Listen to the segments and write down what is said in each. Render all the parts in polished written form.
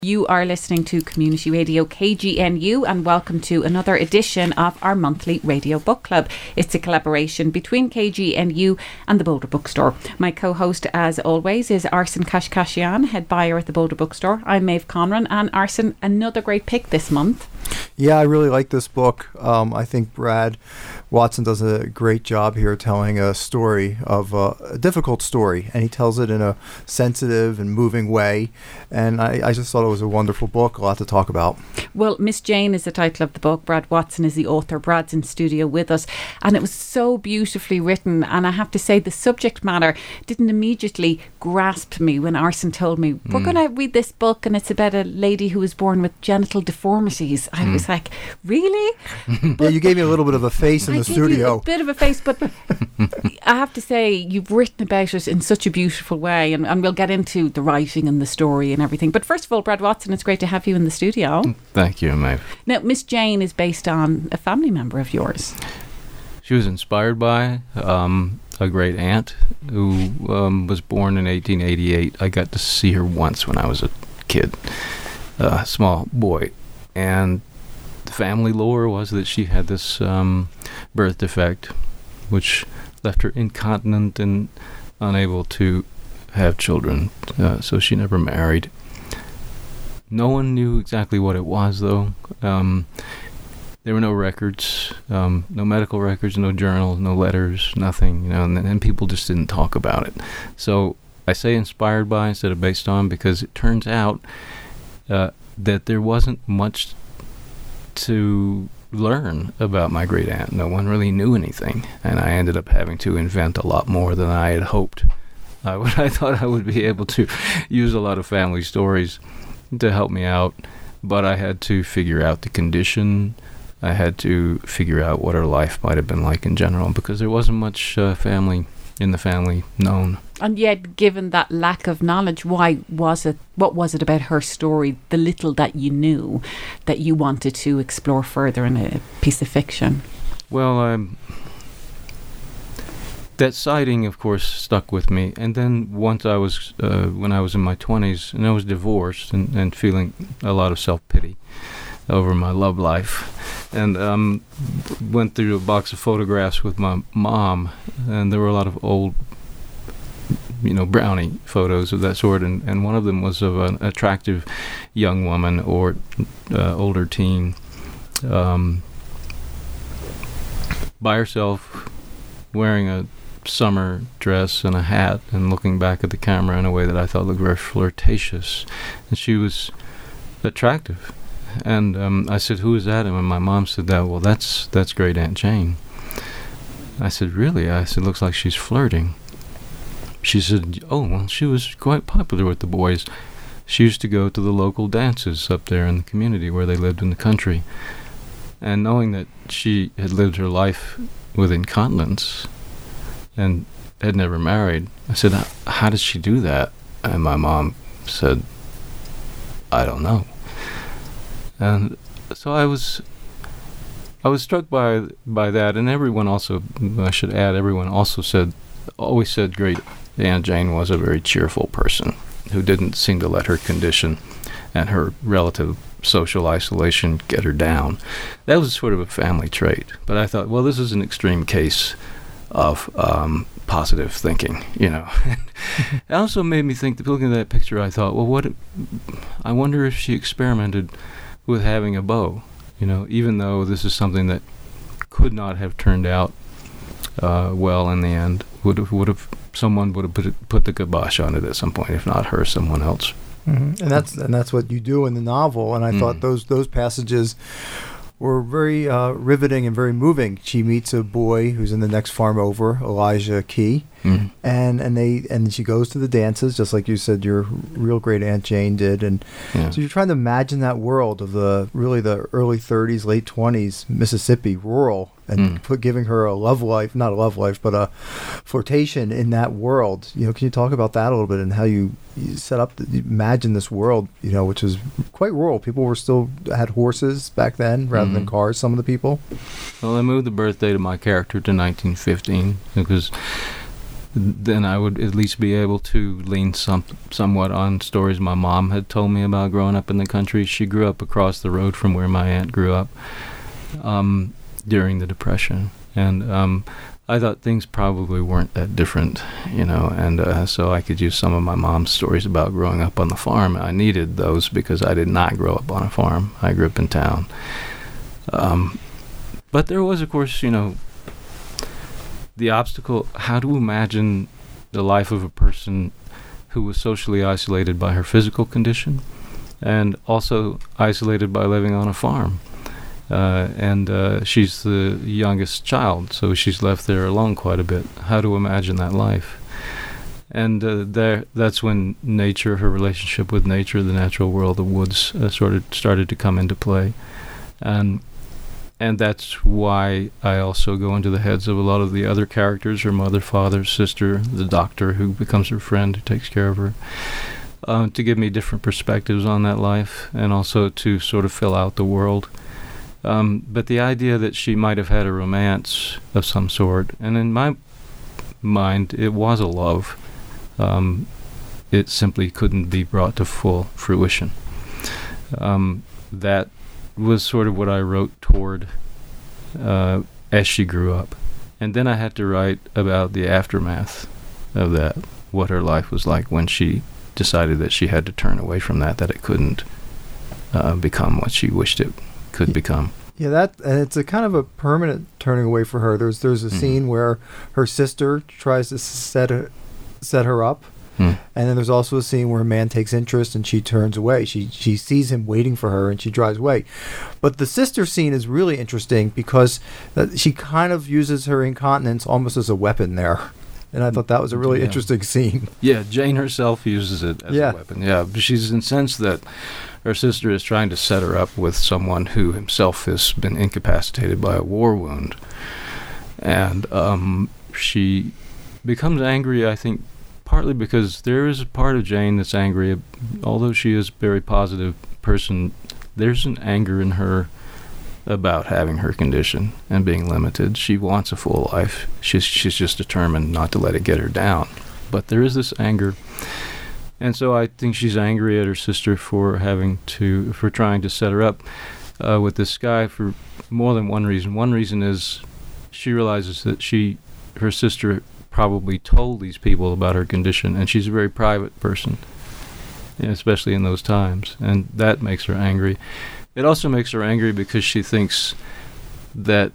You are listening to Community Radio KGNU, and welcome to another edition of our monthly radio book club. It's a collaboration between KGNU and the Boulder Bookstore. My co-host, as always, is Arsen Kashkashian, head buyer at the Boulder Bookstore. I'm Maeve Conran, and Arsen, another great pick this month. Yeah, I really like this book. I think Brad Watson does a great job here telling a story of a difficult story, and he tells it in a sensitive and moving way. And I just thought it was a wonderful book, a lot to talk about. Well, Miss Jane is the title of the book. Brad Watson is the author. Brad's in studio with us, and it was so beautifully written. And I have to say, the subject matter didn't immediately grasp me when Arsen told me, we're going to read this book, and it's about a lady who was born with genital deformities. I was like, really? Yeah, you gave me a little bit of a face in the studio. A bit of a face, but I have to say, you've written about it in such a beautiful way, and we'll get into the writing and the story and everything. But first of all, Brad Watson, it's great to have you in the studio. Thank you, Maeve. Now, Miss Jane is based on a family member of yours. She was inspired by a great aunt who was born in 1888. I got to see her once when I was a kid, a small boy, and the family lore was that she had this birth defect, which left her incontinent and unable to have children, so she never married. No one knew exactly what it was, though. There were no records, no medical records, no journals, no letters, nothing, and people just didn't talk about it. So I say inspired by instead of based on, because it turns out that there wasn't much to learn about my great aunt. No one really knew anything, and I ended up having to invent a lot more than I had hoped. I thought I would be able to use a lot of family stories to help me out, but I had to figure out the condition. I had to figure out what her life might have been like in general, because there wasn't much family in the family known. And yet, given that lack of knowledge, what was it about her story, the little that you knew, that you wanted to explore further in a piece of fiction? Well, that sighting, of course, stuck with me. And then once I was, when I was in my 20s, and I was divorced and feeling a lot of self-pity over my love life, and went through a box of photographs with my mom, and there were a lot of old, brownie photos of that sort, and one of them was of an attractive young woman or older teen by herself, wearing a summer dress and a hat and looking back at the camera in a way that I thought looked very flirtatious, and she was attractive. And I said, "Who is that?" And my mom said, that's Great Aunt Jane." I said, "Really?" I said, "Looks like she's flirting." She said, "Oh, well, she was quite popular with the boys. She used to go to the local dances up there in the community where they lived in the country." And knowing that she had lived her life with incontinence and had never married, I said, "How did she do that?" And my mom said, "I don't know." And so I was struck by that, and everyone also, I should add, everyone also always said Great Aunt Jane was a very cheerful person who didn't seem to let her condition and her relative social isolation get her down. That was sort of a family trait. But I thought, well, this is an extreme case of positive thinking, It also made me think, looking at that picture, I thought, well, I wonder if she experimented with having a beau, even though this is something that could not have turned out well in the end. Someone would have put the kibosh on it at some point, if not her, someone else. Mm-hmm. And that's what you do in the novel. And I thought those passages were very riveting and very moving. She meets a boy who's in the next farm over, Elijah Key, and she goes to the dances, just like you said your real Great Aunt Jane did. And so you're trying to imagine that world of the early 30s, late 20s Mississippi, rural, and giving her a love life, not a love life, but a flirtation in that world. Can you talk about that a little bit and how you set up, imagine this world, which is quite rural. People had horses back then rather than cars, some of the people. Well, I moved the birthday to my character to 1915 because then I would at least be able to lean somewhat on stories my mom had told me about growing up in the country. She grew up across the road from where my aunt grew up during the Depression, and I thought things probably weren't that different, and so I could use some of my mom's stories about growing up on the farm. I needed those because I did not grow up on a farm. I grew up in town. But there was, of course, the obstacle, how to imagine the life of a person who was socially isolated by her physical condition and also isolated by living on a farm. And she's the youngest child, so she's left there alone quite a bit. How to imagine that life? And that's when nature, her relationship with nature, the natural world, the woods, sort of started to come into play. And that's why I also go into the heads of a lot of the other characters, her mother, father, sister, the doctor who becomes her friend, who takes care of her, to give me different perspectives on that life and also to sort of fill out the world. But the idea that she might have had a romance of some sort, and in my mind, it was a love. It simply couldn't be brought to full fruition. That was sort of what I wrote toward as she grew up. And then I had to write about the aftermath of that, what her life was like when she decided that she had to turn away from that it couldn't become what she wished it could become. Yeah, and it's a kind of a permanent turning away for her. There's a scene where her sister tries to set her up. And then there's also a scene where a man takes interest and she turns away. She sees him waiting for her and she drives away. But the sister scene is really interesting because she kind of uses her incontinence almost as a weapon there. And I thought that was a really interesting scene. Yeah, Jane herself uses it as a weapon. Yeah, she's incensed that her sister is trying to set her up with someone who himself has been incapacitated by a war wound. And she becomes angry, I think, partly because there is a part of Jane that's angry. Although she is a very positive person, there's an anger in her about having her condition and being limited. She wants a full life. She's just determined not to let it get her down. But there is this anger. And so I think she's angry at her sister for trying to set her up with this guy for more than one reason. One reason is she realizes that her sister probably told these people about her condition, and she's a very private person, especially in those times, and that makes her angry. It also makes her angry because she thinks that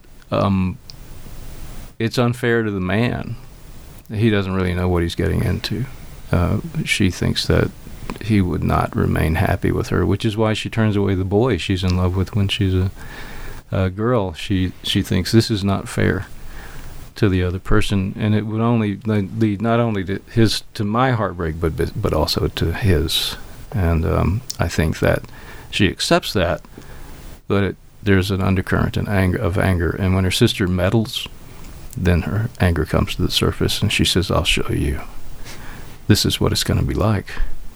it's unfair to the man. He doesn't really know what he's getting into. She thinks that he would not remain happy with her, which is why she turns away the boy she's in love with when she's a girl. She thinks this is not fair to the other person, and it would only lead not only to my heartbreak, but also to his. And I think that she accepts that, but there's an undercurrent of anger. And when her sister meddles, then her anger comes to the surface, and she says, "I'll show you. This is what it's going to be like."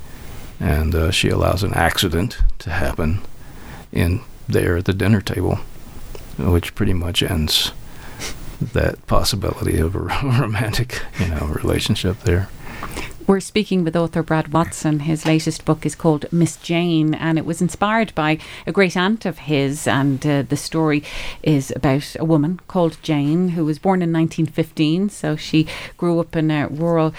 And she allows an accident to happen there at the dinner table, which pretty much ends that possibility of a romantic, relationship there. We're speaking with author Brad Watson. His latest book is called Miss Jane, and it was inspired by a great aunt of his, and the story is about a woman called Jane who was born in 1915, so she grew up in a rural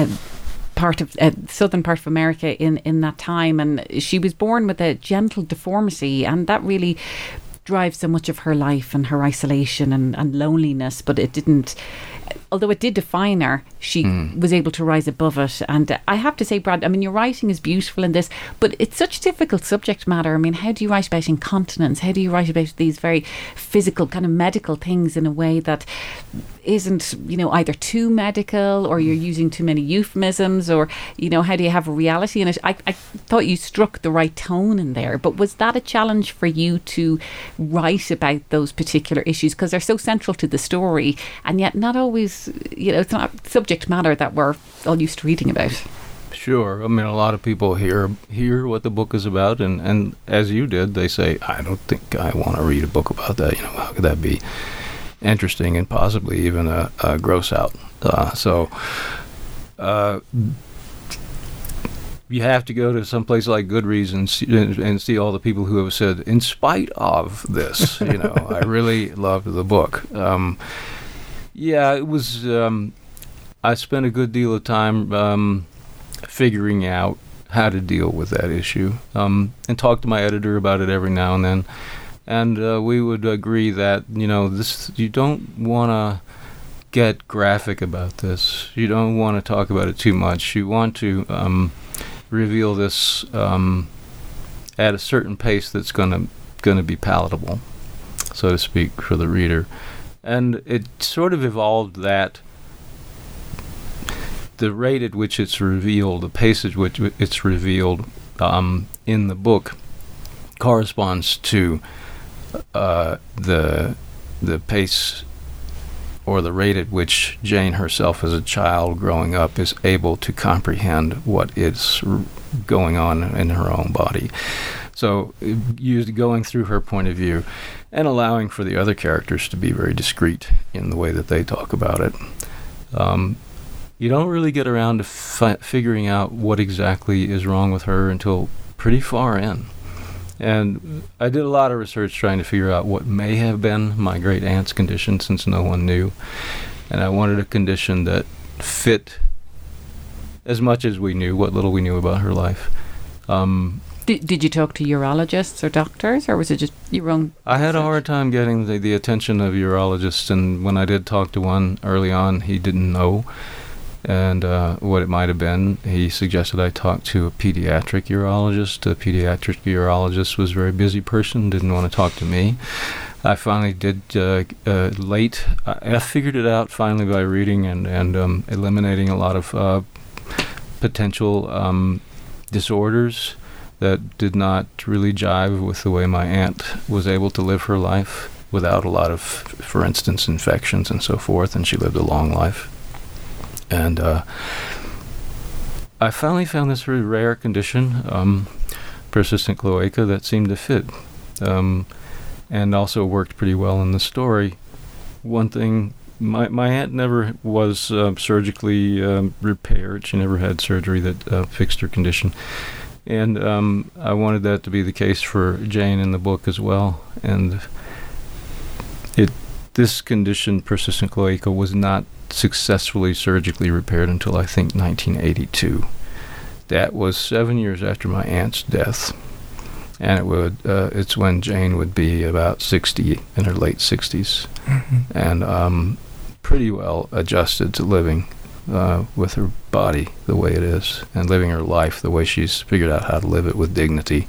southern part of America in that time, and she was born with a gentle deformity, and that really drives so much of her life and her isolation and loneliness. But although it did define her, she was able to rise above it. And I have to say, Brad, I mean, your writing is beautiful in this, but it's such difficult subject matter. I mean, how do you write about incontinence? How do you write about these very physical, kind of medical things in a way that isn't, either too medical, or you're using too many euphemisms, or, how do you have a reality in it? I thought you struck the right tone in there, but was that a challenge for you to write about those particular issues, because they're so central to the story, and yet not always, it's not subject matter that we're all used to reading about? Sure. I mean, a lot of people hear what the book is about, and as you did, they say, "I don't think I want to read a book about that. How could that be?" interesting and possibly even a gross out. You have to go to some place like Goodreads and see all the people who have said, in spite of this, I really loved the book. It was. I spent a good deal of time figuring out how to deal with that issue, and talk to my editor about it every now and then. And we would agree that, you don't want to get graphic about this. You don't want to talk about it too much. You want to reveal this at a certain pace that's going to be palatable, so to speak, for the reader. And it sort of evolved that the rate at which it's revealed, the pace at which it's revealed in the book corresponds to the pace or the rate at which Jane herself as a child growing up is able to comprehend what is going on in her own body. So going through her point of view and allowing for the other characters to be very discreet in the way that they talk about it. You don't really get around to figuring out what exactly is wrong with her until pretty far in. And I did a lot of research trying to figure out what may have been my great aunt's condition, since no one knew. And I wanted a condition that fit as much as we knew, what little we knew about her life. Did you talk to urologists or doctors, or was it just your own? I had a hard time getting the attention of urologists, and when I did talk to one early on, he didn't know and what it might have been. He suggested I talk to a pediatric urologist. The pediatric urologist was a very busy person, didn't want to talk to me. I finally did late. I figured it out finally by reading and eliminating a lot of potential disorders that did not really jive with the way my aunt was able to live her life without a lot of, for instance, infections and so forth, and she lived a long life. And I finally found this very rare condition, persistent cloaca, that seemed to fit, and also worked pretty well in the story. One thing, my aunt never was surgically repaired. She never had surgery that fixed her condition. And I wanted that to be the case for Jane in the book as well. And this condition, persistent cloaca, was not successfully surgically repaired until I think 1982. That was 7 years after my aunt's death, and it's when Jane would be about 60, in her late 60s, and pretty well adjusted to living with her body the way it is, and living her life the way she's figured out how to live it with dignity.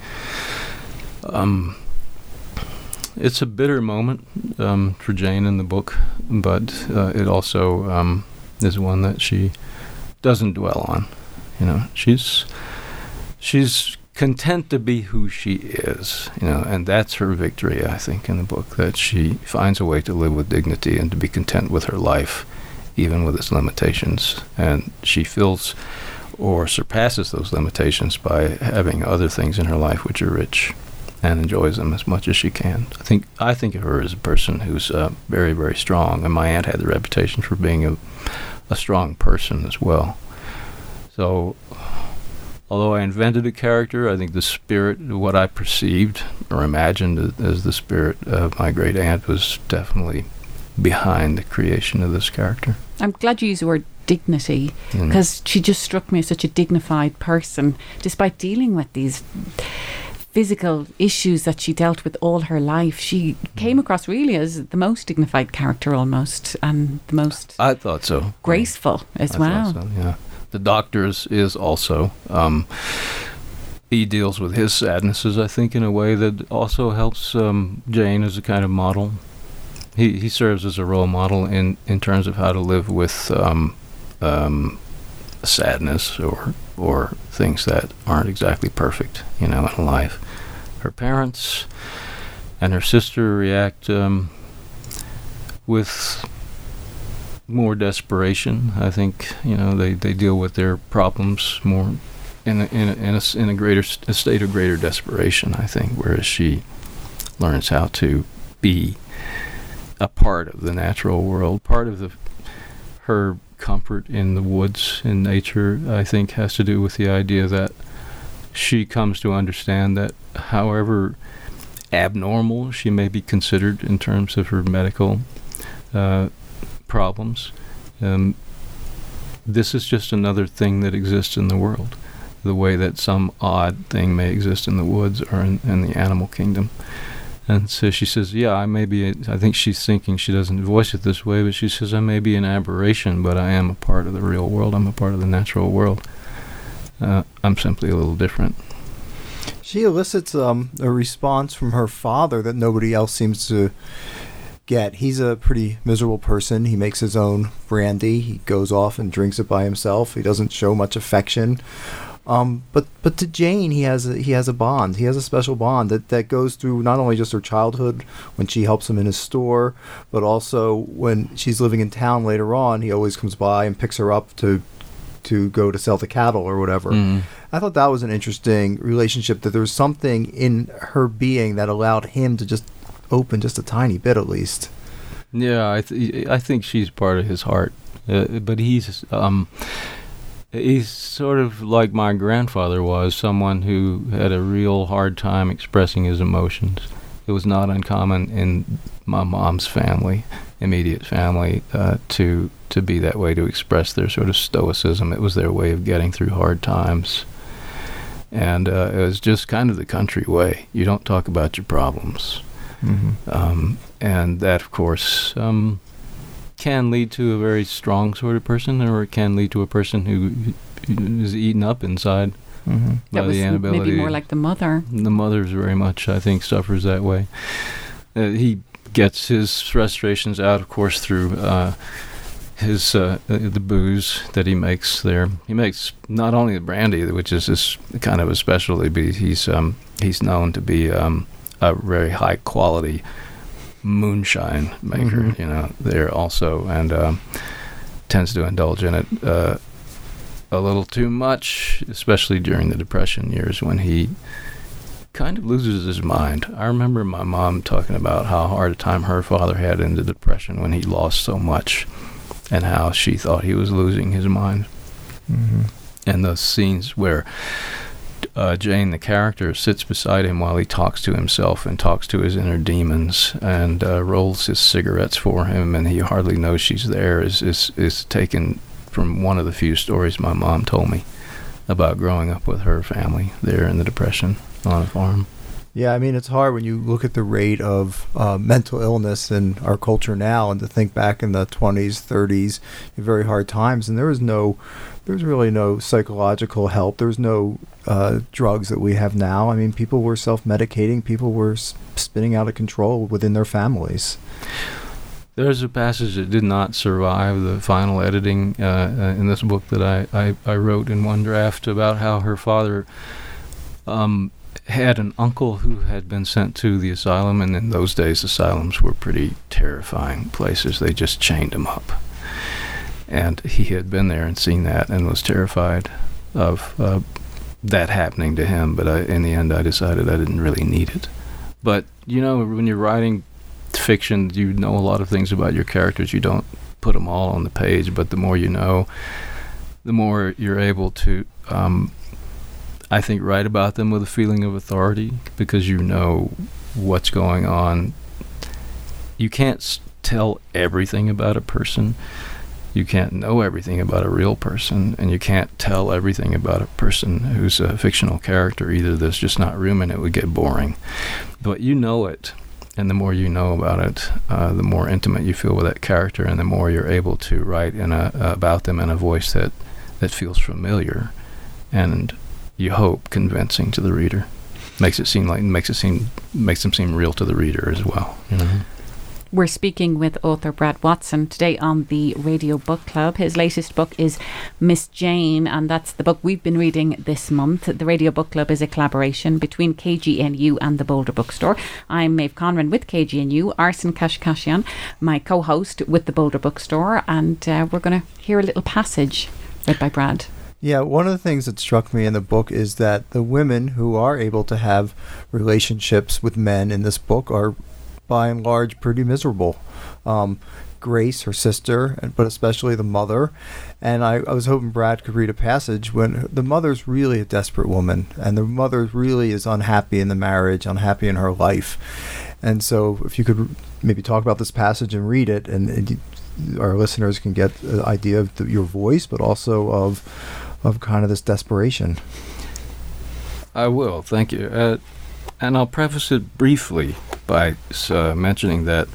It's a bitter moment for Jane in the book, but it also is one that she doesn't dwell on. She's content to be who she is, and that's her victory, I think, in the book, that she finds a way to live with dignity and to be content with her life, even with its limitations. And she fills or surpasses those limitations by having other things in her life which are rich, and enjoys them as much as she can. I think of her as a person who's very, very strong, and my aunt had the reputation for being a strong person as well. So, although I invented a character, I think the spirit, what I perceived or imagined as the spirit of my great aunt, was definitely behind the creation of this character. I'm glad you used the word dignity, because she just struck me as such a dignified person, despite dealing with these physical issues that she dealt with all her life. She came across really as the most dignified character almost, and the most, I thought so, graceful as well. Thought so, yeah. The Doctor's is also, he deals with his sadnesses, I think, in a way that also helps Jane as a kind of model. He serves as a role model in terms of how to live with sadness or things that aren't exactly perfect, in life. Her parents and her sister react with more desperation. I think they deal with their problems more in a greater state of greater desperation, I think, whereas she learns how to be a part of the natural world. Part of her comfort in the woods, in nature, I think has to do with the idea that she comes to understand that however abnormal she may be considered in terms of her medical problems, this is just another thing that exists in the world, the way that some odd thing may exist in the woods or in the animal kingdom. And so she says, I think she's thinking, she doesn't voice it this way, but she says, I may be an aberration, but I am a part of the real world. I'm a part of the natural world. I'm simply a little different. She elicits a response from her father that nobody else seems to get. He's a pretty miserable person. He makes his own brandy. He goes off and drinks it by himself. He doesn't show much affection. But to Jane, he has a bond. He has a special bond that goes through not only just her childhood when she helps him in his store, but also when she's living in town later on. He always comes by and picks her up to go to sell the cattle or whatever. Mm. I thought that was an interesting relationship, that there was something in her being that allowed him to just open just a tiny bit at least. Yeah, I think she's part of his heart. But he's sort of like my grandfather was, someone who had a real hard time expressing his emotions. It was not uncommon in my mom's family, immediate family, to be that way, to express their sort of stoicism. It was their way of getting through hard times. And it was just kind of the country way. You don't talk about your problems. Mm-hmm. And that, of course, can lead to a very strong sort of person, or it can lead to a person who is eaten up inside by the inability. Maybe more like the mother. The mother's very much, I think, suffers that way. He gets his frustrations out, of course, through his the booze that he makes there. He makes not only the brandy, which is his kind of a specialty, but he's known to be a very high quality moonshine maker, there also, and tends to indulge in it a little too much, especially during the Depression years when he kind of loses his mind. I remember my mom talking about how hard a time her father had in the Depression when he lost so much, and how she thought he was losing his mind. Mm-hmm. And those scenes where Jane, the character, sits beside him while he talks to himself and talks to his inner demons, and rolls his cigarettes for him, and he hardly knows she's there, is taken from one of the few stories my mom told me about growing up with her family there in the Depression on a farm. Yeah, I mean, it's hard when you look at the rate of mental illness in our culture now, and to think back in the 20s, 30s, very hard times, and there was really no psychological help. There was no drugs that we have now. I mean, people were self-medicating. People were spinning out of control within their families. There's a passage that did not survive the final editing in this book that I wrote in one draft about how her father had an uncle who had been sent to the asylum, and in those days asylums were pretty terrifying places. They just chained him up. And he had been there and seen that and was terrified of that happening to him. But in the end, I decided I didn't really need it. But, when you're writing fiction, you know a lot of things about your characters. You don't put them all on the page, but the more you know, the more you're able to, I think, write about them with a feeling of authority, because you know what's going on. You can't tell everything about a person. You can't know everything about a real person, and you can't tell everything about a person who's a fictional character either. There's just not room, and it would get boring. But you know it, and the more you know about it, the more intimate you feel with that character, and the more you're able to write about them in a voice that feels familiar, and you hope convincing to the reader. Makes them seem real to the reader as well. We're speaking with author Brad Watson today on the Radio Book Club. His latest book is Miss Jane, and that's the book we've been reading this month. The Radio Book Club is a collaboration between KGNU and the Boulder Bookstore. I'm Maeve Conran with KGNU, Arsen Kashkashian, my co-host with the Boulder Bookstore, and we're going to hear a little passage read by Brad. Yeah, one of the things that struck me in the book is that the women who are able to have relationships with men in this book are by and large, pretty miserable. Grace, her sister, but especially the mother. And I was hoping Brad could read a passage when the mother's really a desperate woman, and the mother really is unhappy in the marriage, unhappy in her life. And so if you could maybe talk about this passage and read it, and our listeners can get an idea of your voice, but also of kind of this desperation. I will, thank you. And I'll preface it briefly by mentioning that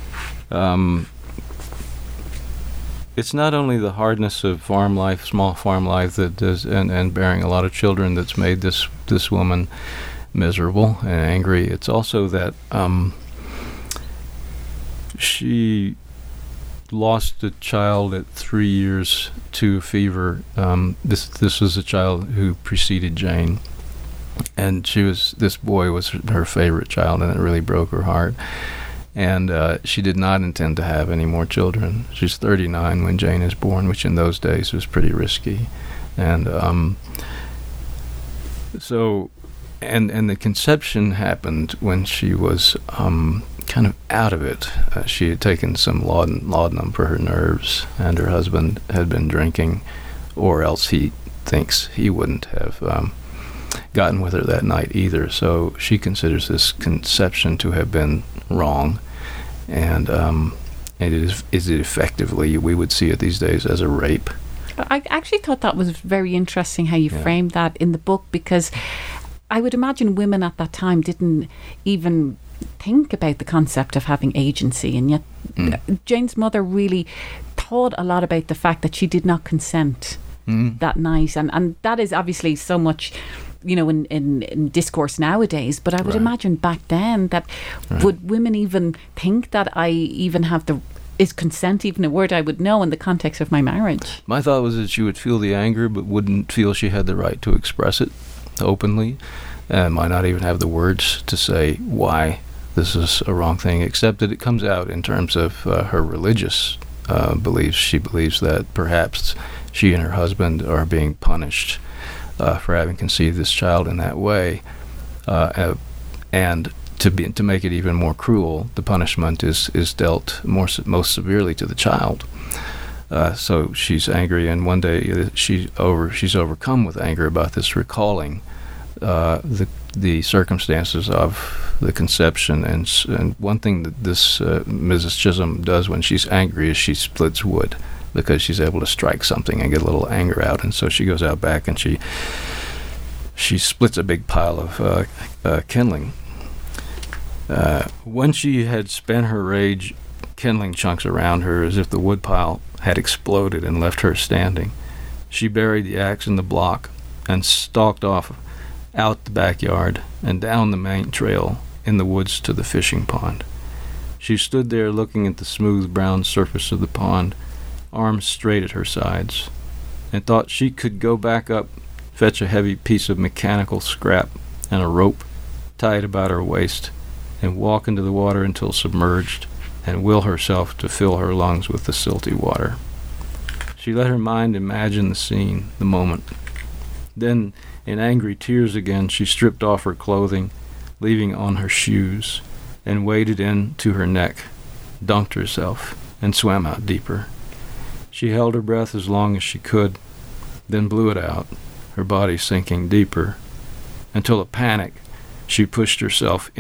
it's not only the hardness of farm life, small farm life, that does, and bearing a lot of children, that's made this woman miserable and angry. It's also that she lost a child at 3 years to fever. This was a child who preceded Jane, and this boy was her favorite child, and it really broke her heart. And she did not intend to have any more children. She's 39 when Jane is born, which in those days was pretty risky. And the conception happened when she was kind of out of it. She had taken some laudanum for her nerves, and her husband had been drinking, or else he thinks he wouldn't have gotten with her that night either. So she considers this conception to have been wrong, and it is effectively, we would see it these days as a rape. I actually thought that was very interesting how you framed that in the book, because I would imagine women at that time didn't even think about the concept of having agency, and yet Jane's mother really thought a lot about the fact that she did not consent that night, and that is obviously so much, in discourse nowadays, but I would imagine back then that would women even think that is consent even a word I would know in the context of my marriage? My thought was that she would feel the anger but wouldn't feel she had the right to express it openly, and might not even have the words to say why this is a wrong thing, except that it comes out in terms of her religious beliefs. She believes that perhaps she and her husband are being punished for having conceived this child in that way, and to make it even more cruel, the punishment is dealt most severely to the child. So she's angry, and one day she's overcome with anger about this, recalling the circumstances of the conception. And one thing that this Mrs. Chisholm does when she's angry is she splits wood, because she's able to strike something and get a little anger out. And so she goes out back and she splits a big pile of kindling. When she had spent her rage, kindling chunks around her as if the woodpile had exploded and left her standing, she buried the axe in the block and stalked off out the backyard and down the main trail in the woods to the fishing pond. She stood there looking at the smooth brown surface of the pond, arms straight at her sides, and thought she could go back up, fetch a heavy piece of mechanical scrap and a rope, tie it about her waist, and walk into the water until submerged, and will herself to fill her lungs with the silty water. She let her mind imagine the scene, the moment. Then, in angry tears again, she stripped off her clothing, leaving on her shoes, and waded in to her neck, dunked herself, and swam out deeper. She held her breath as long as she could, then blew it out, her body sinking deeper, until in a panic she pushed herself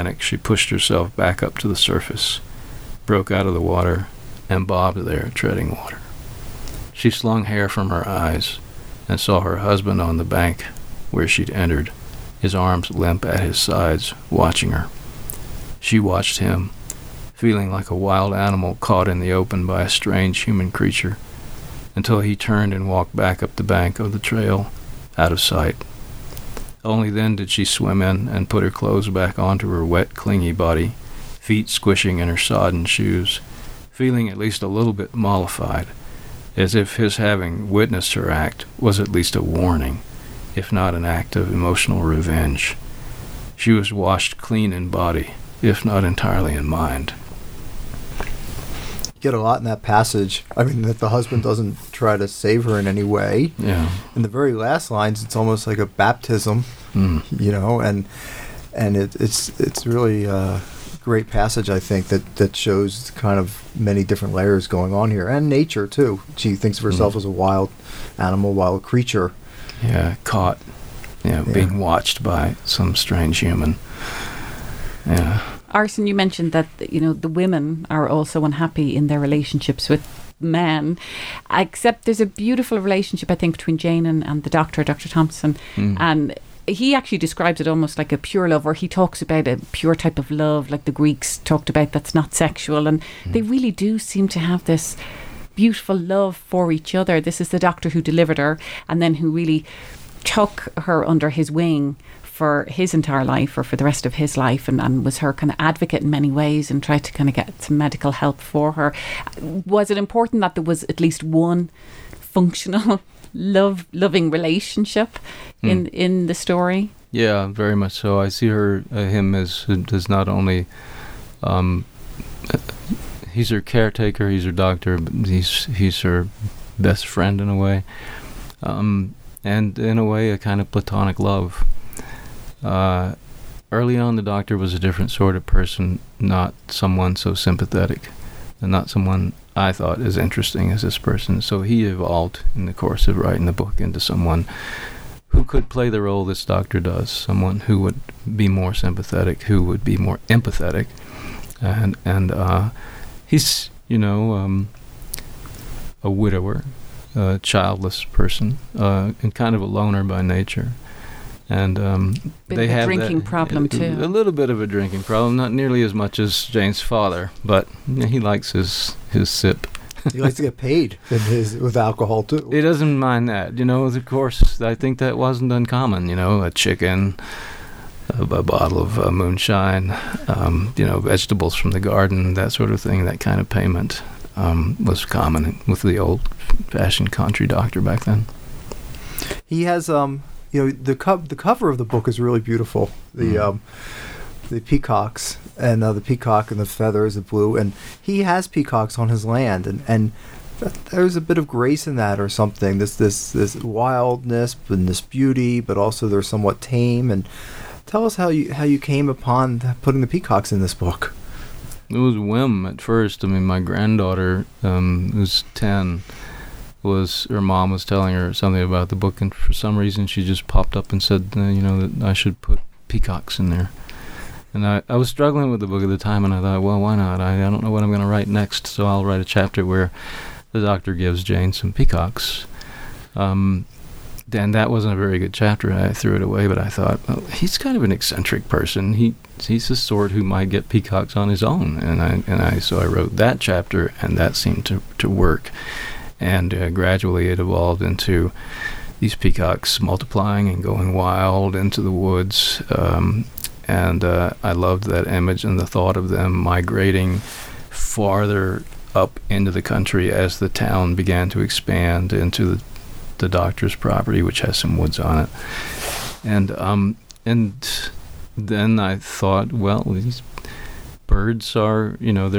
back up to the surface, broke out of the water, and bobbed there, treading water. She slung hair from her eyes and saw her husband on the bank where she'd entered, his arms limp at his sides, watching her. She watched him, feeling like a wild animal caught in the open by a strange human creature, until he turned and walked back up the bank of the trail, out of sight. Only then did she swim in and put her clothes back onto her wet, clingy body, feet squishing in her sodden shoes, feeling at least a little bit mollified, as if his having witnessed her act was at least a warning, if not an act of emotional revenge. She was washed clean in body, if not entirely in mind. You get a lot in that passage. I mean, that the husband doesn't try to save her in any way. Yeah. In the very last lines, it's almost like a baptism, and it's really great passage, I think, that shows kind of many different layers going on here, and nature too. She thinks of herself as a wild animal, wild creature. Yeah, caught. Yeah, being watched by some strange human. Yeah. Arson, you mentioned that the women are also unhappy in their relationships with men, except there's a beautiful relationship, I think, between Jane and the Dr. Thompson, and he actually describes it almost like a pure love, or he talks about a pure type of love like the Greeks talked about, that's not sexual, and they really do seem to have this beautiful love for each other. This is the doctor who delivered her and then who really took her under his wing for his entire life, or for the rest of his life, and was her kind of advocate in many ways and tried to kind of get some medical help for her. Was it important that there was at least one functional loving relationship in the story? Yeah, very much so. I see him as not only he's her caretaker, he's her doctor, but he's her best friend in a way, and in a way a kind of platonic love. Early on, the doctor was a different sort of person, not someone so sympathetic, and not someone I thought as interesting as this person. So he evolved in the course of writing the book into someone who could play the role this doctor does, someone who would be more sympathetic, who would be more empathetic, and he's a widower, a childless person, and kind of a loner by nature. And they have a drinking problem too. A little bit of a drinking problem, not nearly as much as Jane's father, but he likes his sip. He likes to get paid with alcohol too. He doesn't mind that, Of course, I think that wasn't uncommon. A chicken, a bottle of moonshine, vegetables from the garden, that sort of thing. That kind of payment was common with the old-fashioned country doctor back then. He has the cover of the book is really beautiful. The peacocks and the peacock and the feathers, the blue, and he has peacocks on his land, and there's a bit of grace in that or something. This wildness and this beauty, but also they're somewhat tame. And tell us how you came upon putting the peacocks in this book. It was a whim at first. I mean, my granddaughter, who's 10. Her mom was telling her something about the book, and for some reason she just popped up and said, that I should put peacocks in there. And I was struggling with the book at the time, and I thought, well, why not? I don't know what I'm going to write next, so I'll write a chapter where the doctor gives Jane some peacocks. Then that wasn't a very good chapter. I threw it away, but I thought, well, he's kind of an eccentric person. He's the sort who might get peacocks on his own, so I wrote that chapter, and that seemed to work. And gradually it evolved into these peacocks multiplying and going wild into the woods. And I loved that image and the thought of them migrating farther up into the country as the town began to expand into the doctor's property, which has some woods on it. And then I thought, well, these birds are,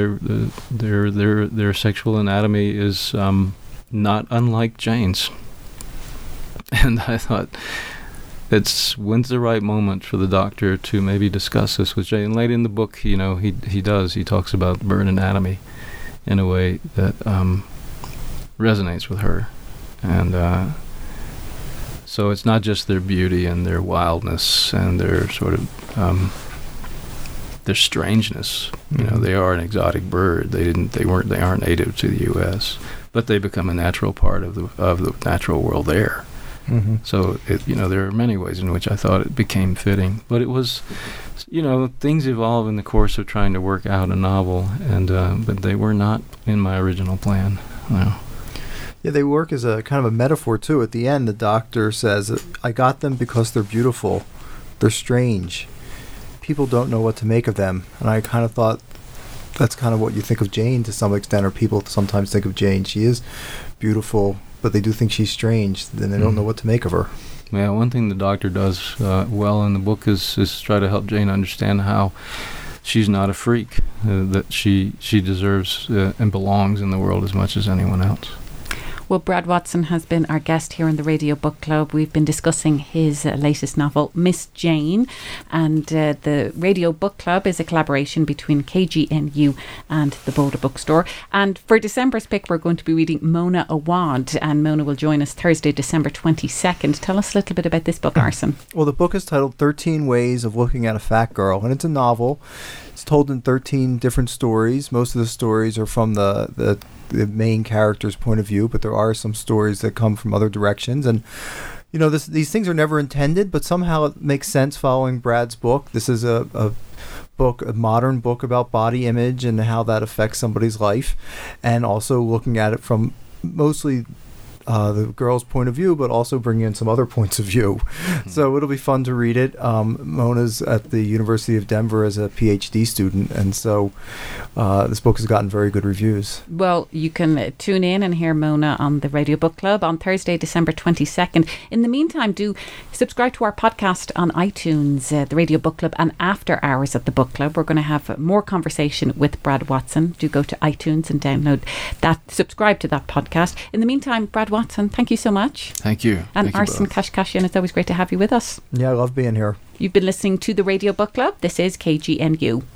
their sexual anatomy is not unlike Jane's. And I thought, when's the right moment for the doctor to maybe discuss this with Jane? And late in the book, he talks about bird anatomy in a way that resonates with her. And so it's not just their beauty and their wildness and their sort of their strangeness. They are an exotic bird. They aren't native to the U.S., but they become a natural part of the natural world there. Mm-hmm. So there are many ways in which I thought it became fitting, but it was, things evolve in the course of trying to work out a novel, and but they were not in my original plan. No. Yeah, they work as a kind of a metaphor too. At the end, the doctor says, "I got them because they're beautiful. They're strange. People don't know what to make of them." And I kind of thought that's kind of what you think of Jane to some extent, or people sometimes think of Jane. She is beautiful, but they do think she's strange. Then they don't know what to make of her. Yeah, one thing the doctor does well in the book is try to help Jane understand how she's not a freak, that she deserves and belongs in the world as much as anyone else. Well, Brad Watson has been our guest here in the Radio Book Club. We've been discussing his latest novel, Miss Jane, and the Radio Book Club is a collaboration between KGNU and the Boulder Bookstore. And for December's pick, we're going to be reading Mona Awad, and Mona will join us Thursday, December 22nd. Tell us a little bit about this book, Arson. Well, the book is titled 13 Ways of Looking at a Fat Girl, and it's a novel. It's told in 13 different stories. Most of the stories are from the main character's point of view, but there are some stories that come from other directions. And, you know, these things are never intended, but somehow it makes sense following Brad's book. This is a modern book about body image and how that affects somebody's life, and also looking at it from mostly the girl's point of view, but also bringing in some other points of view. So it'll be fun to read it. Mona's at the University of Denver as a PhD student, and so this book has gotten very good reviews. Well, you can tune in and hear Mona on the Radio Book Club on Thursday, December 22nd. In the meantime, do subscribe to our podcast on iTunes, the Radio Book Club, and After Hours at the Book Club. We're going to have more conversation with Brad Watson. Do go to iTunes and download that, subscribe to that podcast. In the meantime, Brad Watson, thank you so much. Thank you. And Arson Kashkashian, it's always great to have you with us. Yeah, I love being here. You've been listening to the Radio Book Club. This is KGNU.